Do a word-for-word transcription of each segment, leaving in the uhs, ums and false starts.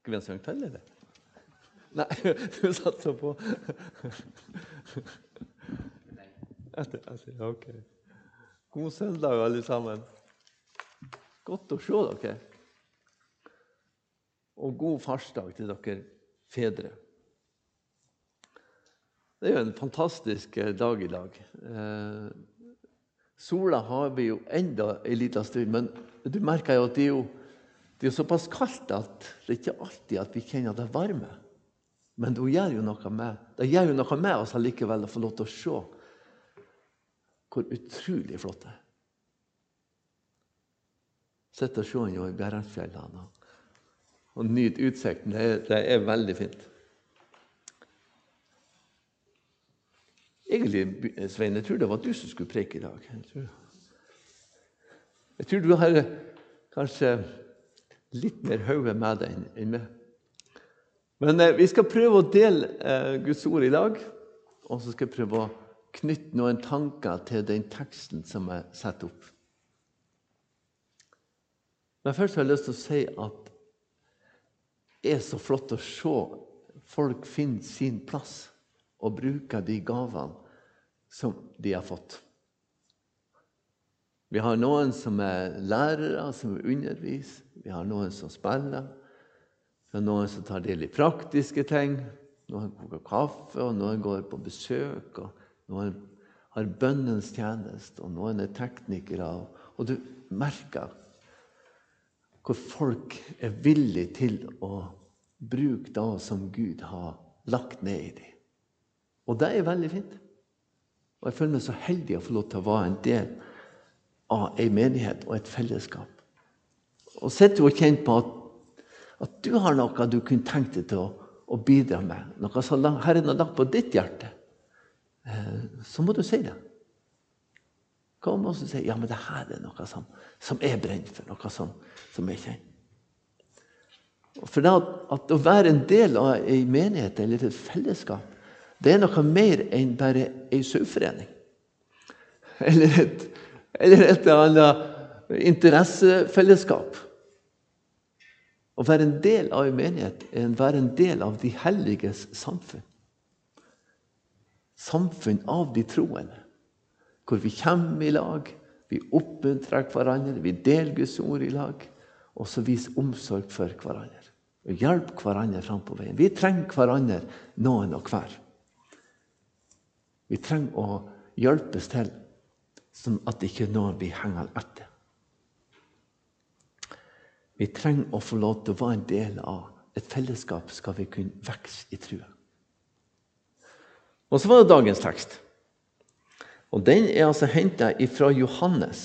Skal vi ha søkt til, eller? Nei, du satt så på. Etter, etter, ok. God søndag, alle sammen. Godt å se dere. Og god farsdag til dere fedre. Det er jo en fantastisk dag i dag. Eh, sola har vi jo enda en liten stund, men du merker jo at det er jo, det er såpass kaldt at det er ikke alltid at vi kjenner det varme. Men det gjør jo noe med, det gjør jo noe med oss allikevel å få lov til å se hvor utrolig flott det er. Sett og se jo i Bjærensfjellene og, og nyt utsikten. Det er, det er veldig fint. Egentlig, Svein, jeg tror det var du som skulle preke i dag. Jeg tror, jeg tror du har kanskje litt mer høye med deg enn meg. Men eh, vi skal prøve å dele eh, Guds ord i dag, og så skal jeg prøve å knytte noen tanker til den teksten som er satt opp. Men først har jeg lyst til å si at det er så flott å se folk finne sin plass og bruke de gavene som de har fått. Vi har noen som er lærere, som underviser. Vi har noen som spiller. Vi har noen som tar del i praktiske ting. Noen koker kaffe, og noen går på besøk, og noen har bønnens tjeneste, og noen er teknikere. Og du merker hvor folk er villige til å bruke det som Gud har lagt ned i dem. Og det er veldig fint. Og jeg føler meg så heldig å få lov til å være en del av en menighet og et fellesskap. Og sitter du og kjenner på at, at du har noe du kunne tenkt deg til å, å bidra med, noe som Herren har lagt på ditt hjerte, så må du si det. Kom og si, ja, men det her er noe som, som er brent for, noe som, som jeg kjenner. For det at, at å være en del av en menighet eller et fellesskap, det er noe mer enn bare en saueforening. Eller et, eller et annet interessefellesskap. Å være en del av en menighet er å være en del av de helliges samfunn. Samfunn av de troende. Hvor vi kommer i lag, vi oppmuntrer hverandre, vi deler Guds ord i lag, og så viser omsorg for hverandre. Og hjelper hverandre frem på veien. Vi trenger hverandre noen og hver. Vi trenger å hjelpes til, sånn at ikke noen blir hengende etter. Vi trenger å få lov til å være en del av et fellesskap, skal vi kunne vokse i trua. Og så var det dagens tekst. Og den er altså hentet fra Johannes,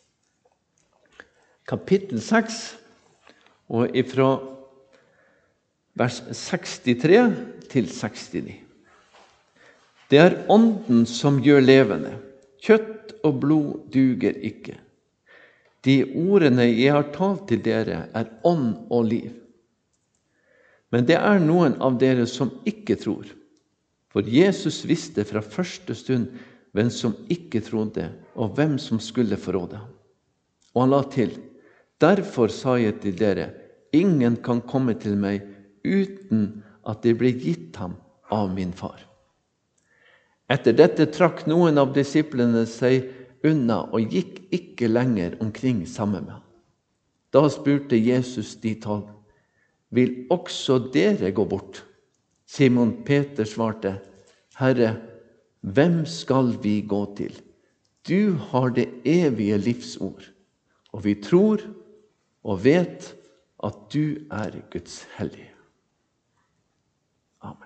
kapittel seks, og fra vers sekstitre til sekstini. Det er ånden som gjør levende. Kjøtt og blod duger ikke. De ordene jeg har talt til dere er ånd og liv. Men det er noen av dere som ikke tror. For Jesus visste fra første stund hvem som ikke trodde, og hvem som skulle forråde ham. Og han la til, derfor sa jeg til dere, ingen kan komme til meg uten at det blir gitt ham av min far. Etter dette trakk noen av disiplene seg unna og gikk ikke lenger omkring sammen med ham. Da spurte Jesus de tolv, vil også dere gå bort? Simon Peter svarte, Herre, hvem skal vi gå til? Du har det evige livsord, og vi tror og vet at du er Guds hellige. Amen.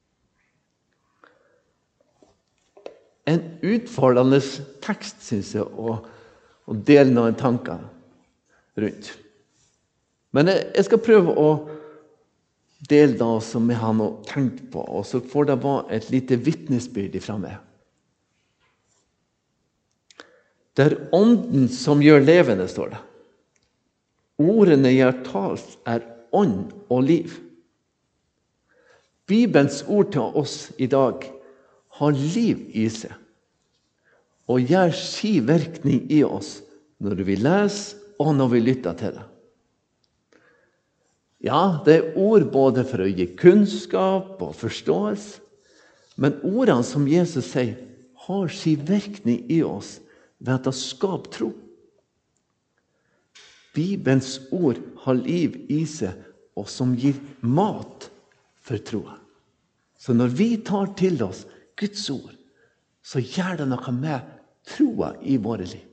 En utfordrende tekst, synes jeg, å, å dele noen tanker rundt. Men jeg, jeg skal prøve å dele det som jeg har nå tenkt på, og så får det være et lite vittnesbyrd ifra meg. Det er ånden som gjør levende, står det. Ordene jeg har talt er ånd og liv. Bibelens ord til oss i dag har liv i seg, og gjør sin virkning i oss når vi leser og når vi lytter til det. Ja, det er ord både for å gi kunnskap og forståelse, men ordene som Jesus sier, har sin virkning i oss ved at det skaper tro. Bibelens ord har liv i seg, og som gir mat for troa. Så når vi tar til oss Guds ord, så gjør det noe med troa i våre liv.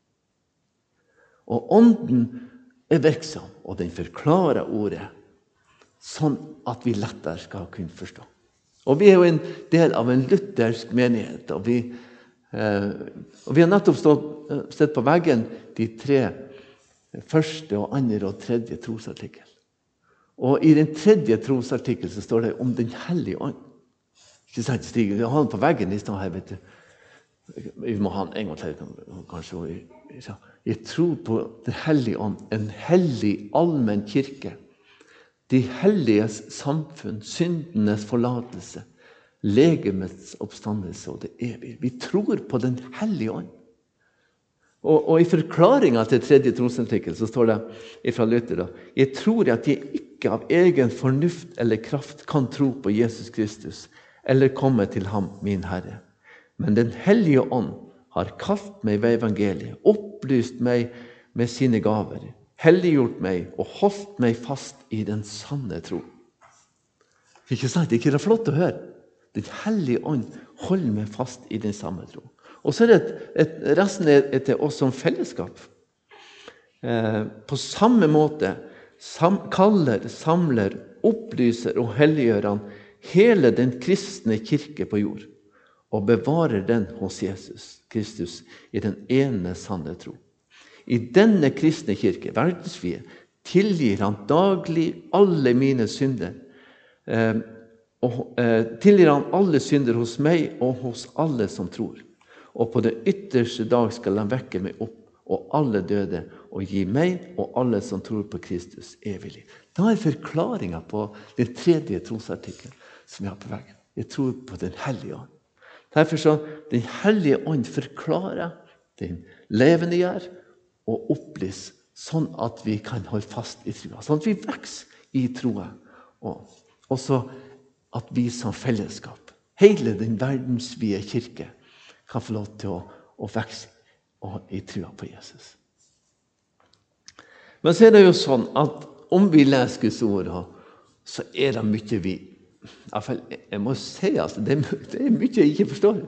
Og ånden er virksom, og den forklarer ordet, sånn at vi lettere skal kunne forstå. Og vi er jo en del av en luthersk menighet, og vi, eh, og vi har nettopp stått, stått på veggen de tre første og andre og tredje trosartikkel. Og i den tredje trosartikkel så står det om den hellige ånd. Ikke sant, Stig? Vi har den på veggen i stedet her, vet du. Vi må ha den en gang til, kanskje. Jeg tror på den hellige ånd, en hellig allmenn kirke. De helliges samfunn, syndenes forlatelse, legemets oppstandelse og det evige. Vi tror på den hellige ånd. Og, og i forklaringen til tredje trosartikkel så står det fra Luther da, jeg tror at jeg ikke av egen fornuft eller kraft kan tro på Jesus Kristus eller komme til ham, min Herre. Men den hellige ånd har kalt meg ved evangeliet, opplyst meg med sine gaver, helliggjort meg og holdt meg fast i den sanne tro. Ikke sant? Det er ikke det flott å høre? Den hellige ånd holder meg fast i den samme tro. Og så er det et, et, resten er til oss som fellesskap. Eh, på samme måte sam, kaller, samler, opplyser og helliggjør han hele den kristne kirke på jord, og bevarer den hos Jesus Kristus i den ene sanne tro. I denne kristne kirke, verdensvide, tilgir han daglig alle mine synder, eh, og eh, tilgir han alle synder hos meg og hos alle som tror. Og på den ytterste dag skal han vekke meg opp, og alle døde, og gi meg og alle som tror på Kristus evig liv. Da er forklaringen på den tredje trosartikkelen som vi har på veggen. Jeg tror på den hellige ånd. Derfor så, den hellige ånd forklarer, den levende gjør, og opplyser, sånn at vi kan holde fast i troa. Sånn at vi vokser i troa. Og også at vi som fellesskap, hele den verdensvide kirke, kan få lov til å, å vokse i troa på Jesus. Men så er det jo sånn at om vi leser Guds ord, så er det mye vi, i hvert fall, jeg må si, altså, det, er, det er mye jeg ikke forstår.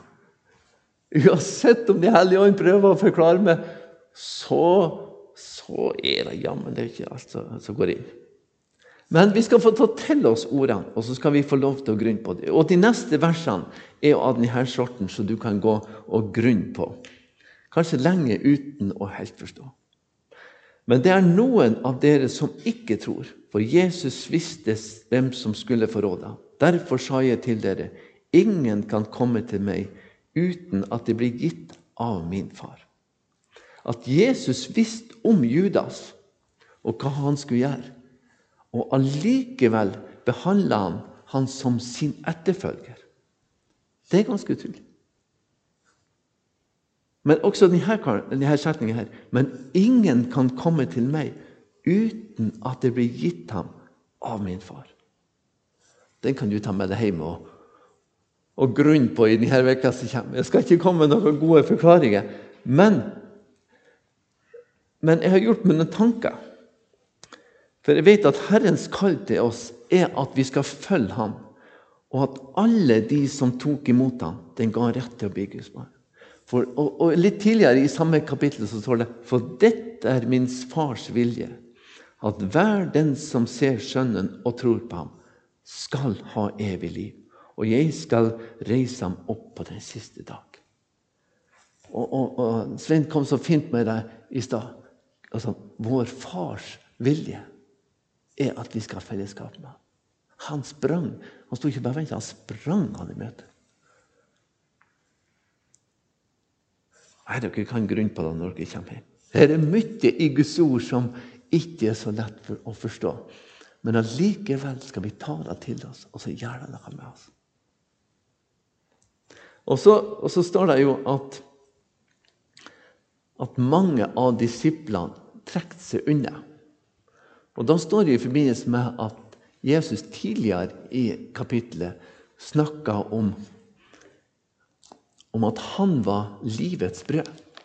Uansett om de hellige ånd prøver å forklare meg, så, så er det jammen det ikke alt som går inn. Men vi skal få ta til oss ordene, og så skal vi få lov til å grunne på det. Og de neste versene er jo av denne sorten som du kan gå og grunne på. Kanskje lenge uten å helt forstå. Men det er noen av dere som ikke tror, for Jesus visste hvem som skulle forråde. Derfor sa jeg til dere, ingen kan komme til meg uten at det blir gitt av min far. At Jesus visste om Judas og hva han skulle gjøre, og allikevel behandler han han som sin etterfølger. Det er ganske utrolig. Men også denne, denne setningen her. Men ingen kan komme til meg uten at det blir gitt ham av min far. Den kan du ta med deg hjem og, og grunne på i denne veka som kommer. Jeg skal ikke komme med noen gode forklaringer, men, men jeg har gjort meg noen tanker. For jeg vet at Herrens kall til oss er at vi skal følge ham, og at alle de som tok imot ham, den ga rett til å bli Guds barn. For, og, og litt tidligere i samme kapittel så står det, for dette er min fars vilje, at hver den som ser sønnen og tror på ham, skal ha evig liv, og jeg skal reise ham opp på den siste dag. Og, og, og Svein kom så fint med det i stad. Altså, vår fars vilje er at vi skal ha fellesskap med. Han sprang. Han stod ikke bare ventet, han sprang han i møte. Nei, dere kan grunne på det når dere kommer hjem. Det er mye i Guds ord som ikke er så lett for å forstå. Men allikevel skal vi ta det til oss, og så gjør det noe med oss. Og så, og så står det jo at, at mange av disiplene trekte seg unna. Og da står det i forbindelse med at Jesus tidligere i kapitlet snakket om, om at han var livets brød.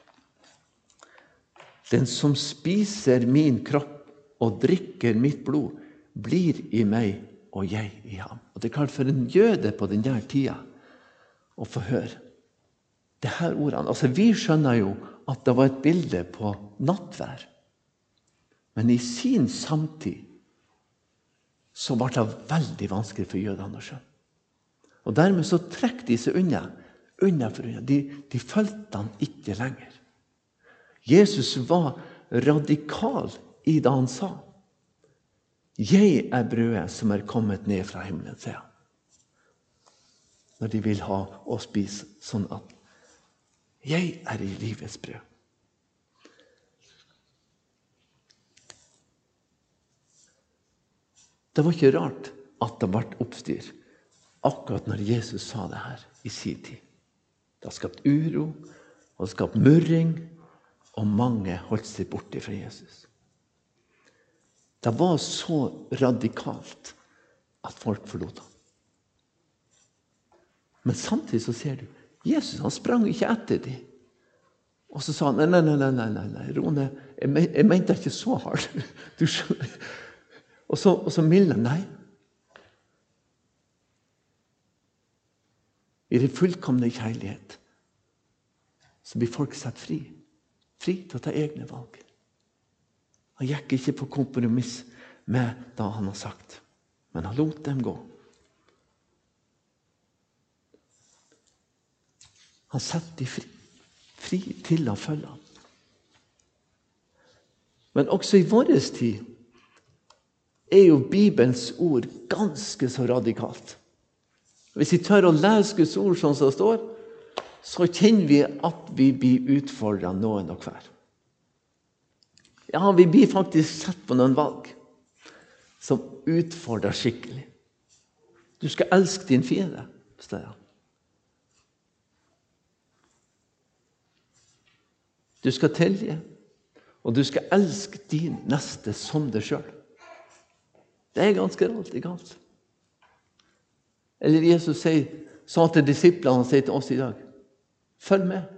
Den som spiser min kropp og drikker mitt blod, blir i meg og jeg i ham. Og det er klart for en jøde på denne tida å få høre det her ordene. Altså vi skjønner jo at det var et bilde på nattvær. Men i sin samtid så var det veldig vanskelig for jødene å skjønne. Og dermed så trekk de seg unna, unna for unna. De, de følte han ikke lenger. Jesus var radikal i det han sa. Jeg er brødet som er kommet ned fra himmelen, sier han. Når de vil ha og spise sånn at jeg er i livets brød. Det var ikke rart at det ble oppstyr akkurat når Jesus sa det her i sin tid. Det har skapt uro, og det har skapt murring, og mange holdt seg borte fra Jesus. Det var så radikalt at folk forlot ham. Men samtidig så ser du, Jesus han sprang ikke etter dem. Og så sa han, nei, nei, nei, nei, nei, nei Rone, jeg, men, jeg mente ikke så hardt. Du skjønner. Og så, og så milde, nei. I det fullkomne kjærlighet så blir folk satt fri. Fri til å ta egne valg. Han gikk ikke på kompromiss med det han har sagt. Men han lot dem gå. Han setter de fri. Fri til å følge ham. Men også i vår tid er jo Bibelens ord ganske så radikalt. Hvis vi tør å lese Guds ord sånn som det står, så kjenner vi at vi blir utfordret noen og hver. Ja, vi blir faktisk sett på noen valg som utfordrer skikkelig. Du skal elske din fiende, står det. Du skal tilgi, og du skal elske din neste som deg selv. Det er ganske radikalt. Eller Jesus sier, sa til disiplene, han sier til oss i dag, følg med.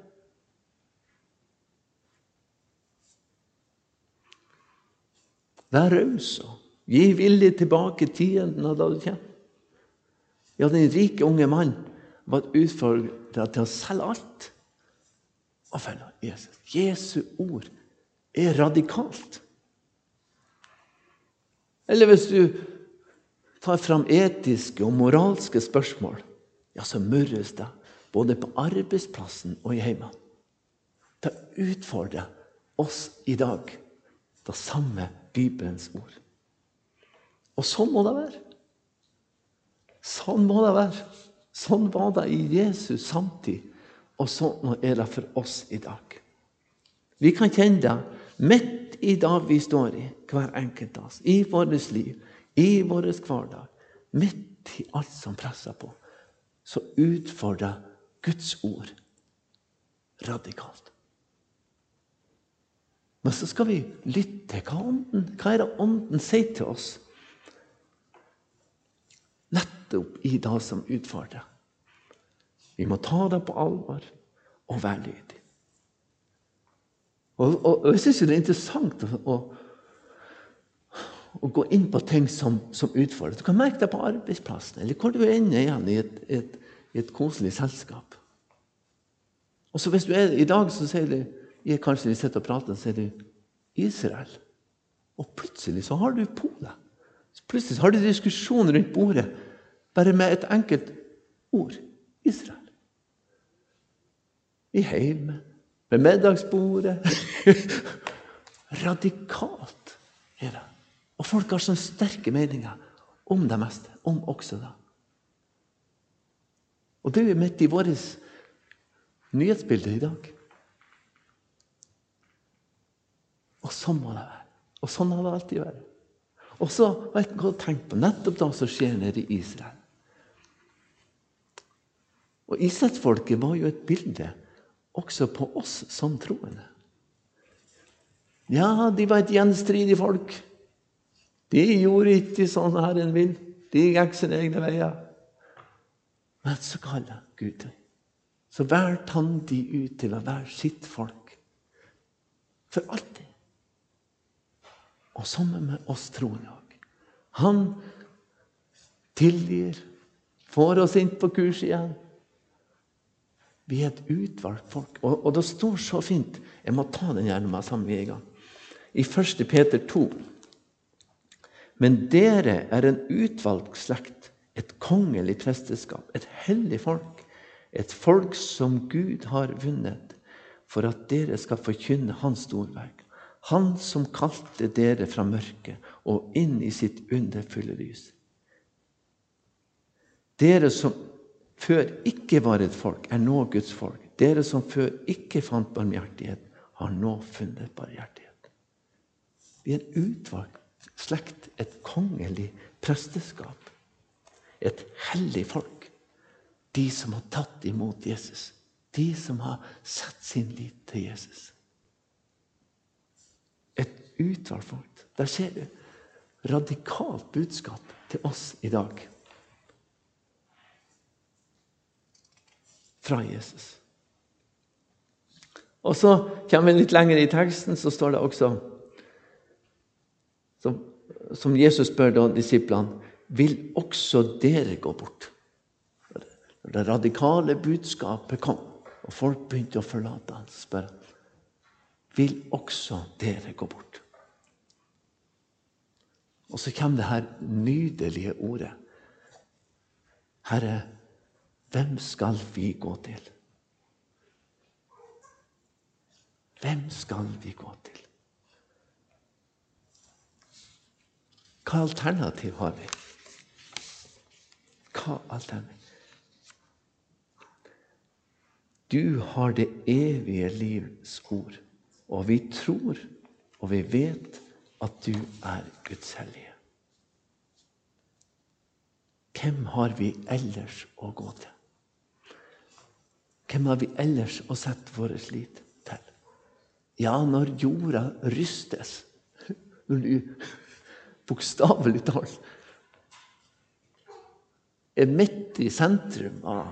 Vær raus og gi villig tilbake tienden av da du kommer. Ja, den rike unge mann var utfordret til å selge alt og følge Jesus. Jesu ord er radikalt. Eller hvis du tar fram etiske og moralske spørsmål, ja, så murres det både på arbeidsplassen og i hjemmet. Det utfordrer oss i dag, det samme Bibelens ord. Og sånn må det være. Sånn må det være. Sånn var det i Jesus samtid, og sånn er det for oss i dag. Vi kan kjenne det midt i det vi står i, hver enkelt av oss, i vårt liv, i vår hverdag, midt i alt som presser på, så utfordrer Guds ord radikalt. Men så skal vi lytte. Hva, ånden, hva er det ånden sier til oss? Nettopp i det som utfordrer. Vi må ta det på alvor og være lydig. Og, og, og jeg synes det er interessant å, å, å gå inn på ting som, som utfordrer. Du kan merke det på arbeidsplassen, eller hvor du er inne igjen i et, et, et koselig selskap. Og så hvis du er i dag, så sier du, jeg kanskje vi sitter og prater, så sier du Israel. Og plutselig så har du på det. Så plutselig har du diskusjon rundt bordet, bare med et enkelt ord. Israel. I heimen, med middagsbordet. Radikalt er det. Og folk har sånne sterke meninger om det meste, om også det. Og det er midt i vårt nyhetsbilde i dag. Og sånn må det være. Og sånn har det alltid vært. Og så har jeg godt tenkt på nettopp det som skjer nede i Israel. Og Israelsfolket var jo et bilde også på oss som troende. Ja, de var et gjenstridig folk. De gjorde ikke sånn Herren vil. De gikk sine egne veier. Men så kaller Gud dem. Så valgte han de ut til å være sitt folk. For alltid. Og sammen med oss troende også. Han tilgir, får oss inn på kurs igjen. Vi er et utvalgt folk. Og, og det står så fint. Jeg må ta den gjerne med sammen med en gang. I første Peter to. Men dere er en utvalgt slekt, et kongelig presteskap, et hellig folk, et folk som Gud har vunnet, for at dere skal forkynne hans storverk. Han som kalte dere fra mørket og inn i sitt underfulle lys. Dere som før ikke var et folk, er nå Guds folk. Dere som før ikke fant barmhjertighet, har nå funnet barmhjertighet. Vi er en utvalgt slekt, et kongelig presteskap, et hellig folk. De som har tatt imot Jesus, de som har satt sin lit til Jesus. Et utvalgt folk. Der ser du radikalt budskap til oss i dag. Fra Jesus. Og så kommer vi litt lenger i teksten, så står det også, som, som Jesus spør da disiplene, vil også dere gå bort? Når det radikale budskapet kom, og folk begynte å forlate han, så spør han, vil også dere gå bort? Og så kommer det her nydelige ordet. Herre, hvem skal vi gå til? Hvem skal vi gå til? Hva alternativ har vi? Hva alternativ? Du har det evige livs ord, og vi tror, og vi vet at du er Guds hellige. Hvem har vi ellers å gå til? Hvem har vi ellers å sette vår lit til? Ja, når jorda rystes, når du bokstavelig talt er midt i sentrum av,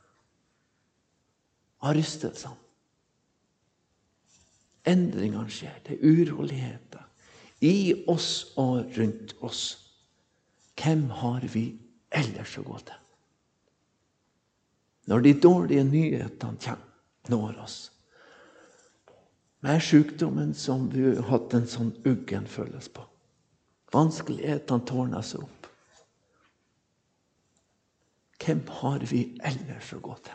av rystelsene. Endringene skjer, det er uroligheter i oss og rundt oss. Hvem har vi ellers å gå til? Når de dårlige nyhetene kommer, når oss, med sykdommen som vi har hatt en sånn uggen føles på, vanskelighetene tårner seg opp, hvem har vi ellers å gå til?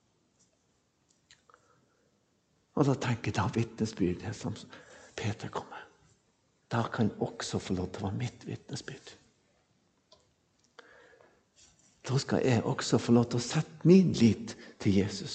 Og da tenker jeg da vittnesbyrdet som Peter kom med. Da kan jeg også få lov til å være mitt vittnesbyrd. Da skal jeg også få lov til å sette min lit til Jesus.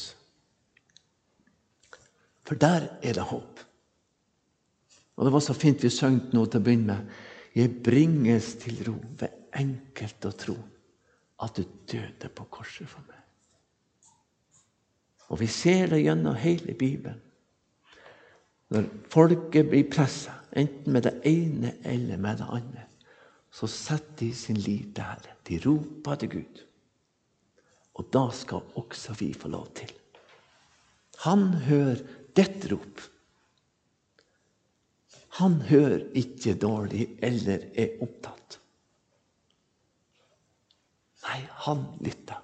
For der er det håp. Og det var så fint vi søngte nå til å begynne med. Jeg bringes til ro ved enkelt å tro at du døde på korset for meg. Og vi ser det gjennom hele Bibelen. Når folket blir presset, enten med det ene eller med det andre, så setter de sin lit til Herren. De roper til Gud. Og da skal også vi få lov til. Han hører dette rop. Han hører ikke dårlig eller er opptatt. Nei, han lytter.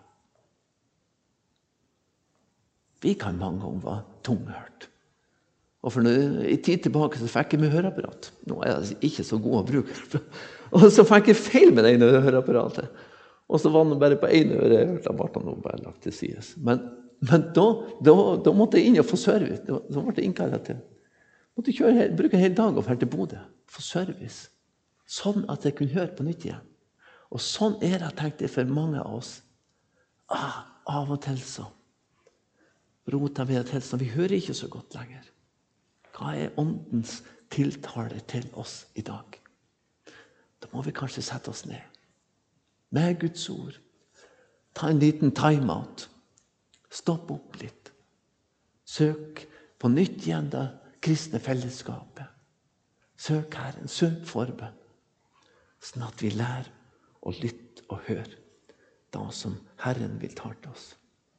Vi kan mange ganger være tunghørt. Og for en tid tilbake så fikk jeg med høreapparat. Nå er jeg ikke så god å bruke. Og så fikk jeg feil med det ene høreapparatet. Og så var det bare på ene øre. Da ble det bare lagt til sides. Men, men da, da, da måtte jeg inn og få service. Da, da ble det innkallet til. Jeg måtte kjøre, bruke en hel dag og fære til Bodø. Få service. Sånn at jeg kunne høre på nytt igjen. Og sånn er det, tenkte jeg, for mange av oss. Ah, av og til så roter vi til så vi hører ikke så godt lenger. Hva er åndens tiltale til oss i dag? Da må vi kanskje sette oss ned. Med Guds ord. Ta en liten time-out. Stopp opp litt. Søk på nytt igjen det kristne fellesskapet. Søk Herren. Søk forbønn. sånn at vi lærer å lytte og høre da som Herren vil ta til oss.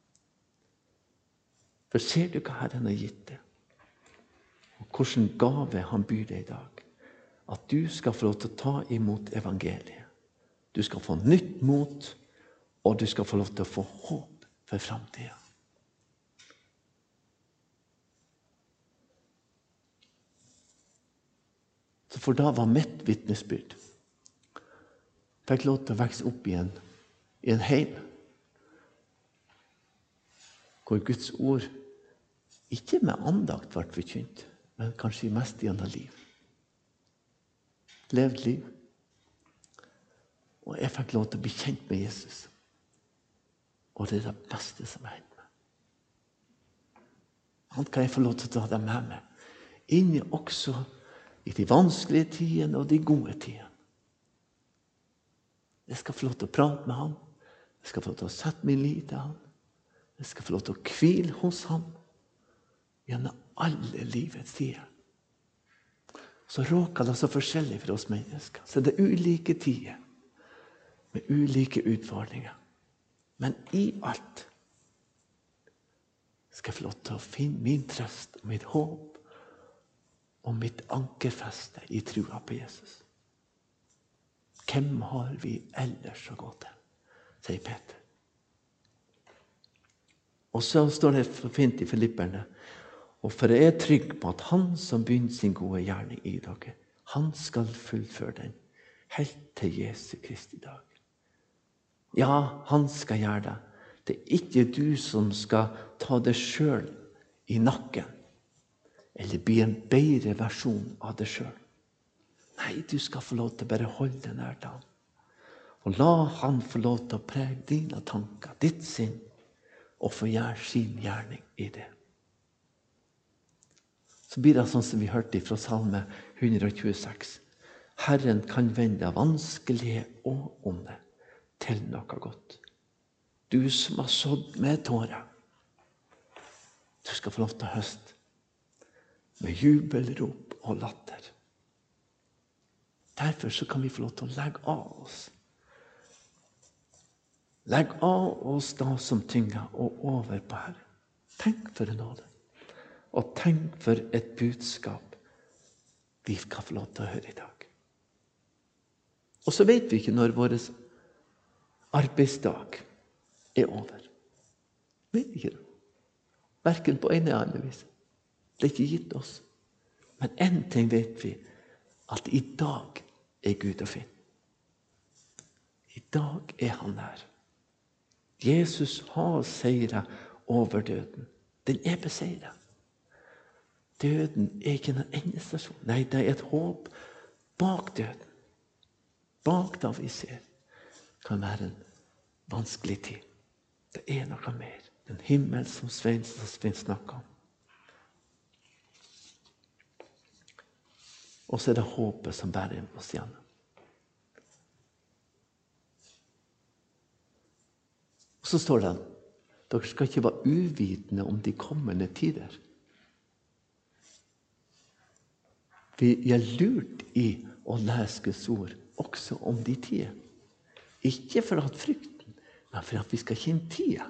For ser du hva Herren har gitt deg? Og hvilken gave han byr deg i dag? At du skal få lov til å ta imot evangeliet. Du skal få nytt mot, og du skal få lov til å få håp for fremtiden. Så for da var mitt vittnesbyrd. Fikk lov til å vokse opp igjen i en heim hvor Guds ord ikke med andakt ble forkynt, men kanskje mest gjennom liv. Levd liv. Og jeg fikk lov til å bli kjent med Jesus. Og det er det beste som har hendt meg. Han kan jeg få lov til å ta det med meg. Inni også i de vanskelige tidene og de gode tidene. Jeg skal få lov til å prate med han. Jeg skal få lov til å sette min lit til han. Jeg skal få lov til å hvile hos han. Gjennom alle livets tider. Så råker det så forskjellig for oss mennesker. Så det er ulike tider. Med ulike utfordringer. Men i alt skal jeg få lov til å finne min trøst og mitt håp og mitt ankerfeste i trua på Jesus. Hvem har vi ellers å gå til? Sier Peter. Og så står det fint i Filipperne. Og for jeg er trygg på at han som begynner sin gode gjerning i dere, han skal fullføre den helt til Jesu Kristi dag. Ja, han skal gjøre det. Det er ikke du som skal ta det selv i nakken, eller bli en bedre versjon av det selv. Nei, du skal få lov til å bare holde deg nær til han. Og la han få lov til å prege dine tanker, ditt sinn, og få gjøre sin gjerning i det. Så blir det sånn som vi hørte fra Salme one twenty-six. Herren kan vende vanskelige og onde til noe godt. Du som har sådd med tårer, du skal få lov til å høste med jubelrop og latter. Derfor så kan vi få lov til å legge av oss. Legg av oss da som tynger og over på Herren. Tenk for en nåde. Og tenk for et budskap vi skal få lov til å høre i dag. Og så vet vi ikke når vår arbeidsdag er over. Vet vi ikke det? Hverken på en eller annen vis. Det er ikke gitt oss. Men en ting vet vi, at i dag er Gud å finne. I dag er han der. Jesus har seiret over døden. Den er beseiret. Døden er ikke en endestasjon. Nei, det er et håp bak døden. Bak det vi ser kan være en vanskelig tid. Det er noe mer. Den himmel som Svein snakker om. Og så er det håpet som bærer oss gjennom. Og så står det, dere skal ikke være uvitende om de kommende tider. Vi er lurt i å lese Guds ord, også om de tider. Ikke for at frykten, men for at vi skal kjenne tida.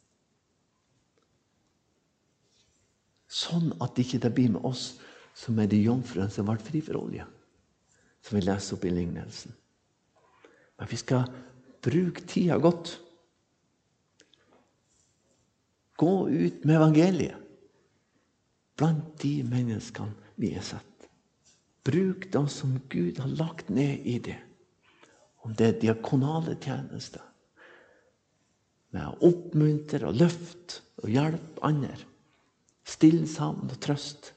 Sånn at ikke det blir med oss som er de jomfruen som ble fri for olje, som vi leser opp i lignelsen. Men vi skal bruke tida godt. Gå ut med evangeliet blant de menneskene vi er sett. Bruk det som Gud har lagt ned i det. Om det er diakonale tjenester, med å oppmuntre og løfte og hjelpe andre, stillsavn og trøst,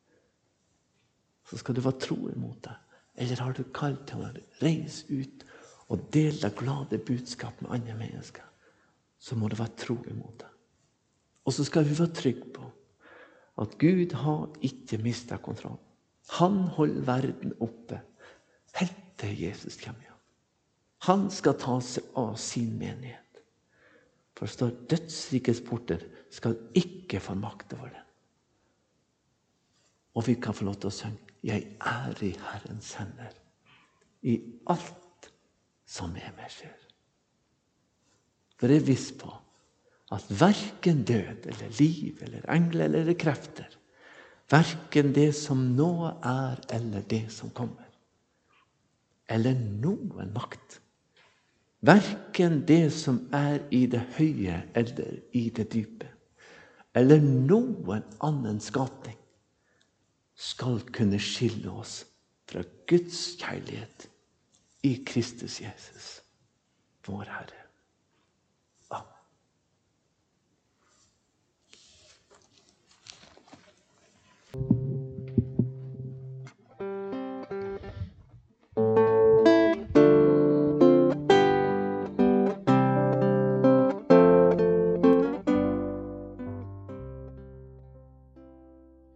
så skal du være tro imot det. Eller har du kalt til å reise ut og dele det glade budskap med andre mennesker, så må du være tro imot det. Og så skal vi være trygge på at Gud har ikke mistet kontroll. Han holder verden oppe helt til Jesus kommer igjen. Han skal ta seg av sin menighet. For det står, dødsrikets porter skal ikke få makt over den. Og vi kan få lov til å synge, jeg er i Herrens hender. I alt som med meg skjer. For jeg er viss på at hverken død eller liv eller engler eller krefter, hverken det som nå er eller det som kommer, eller noen makt, hverken det som er i det høye eller i det dype, eller noen annen skapning, skal kunne skille oss fra Guds kjærlighet i Kristus Jesus, vår Herre.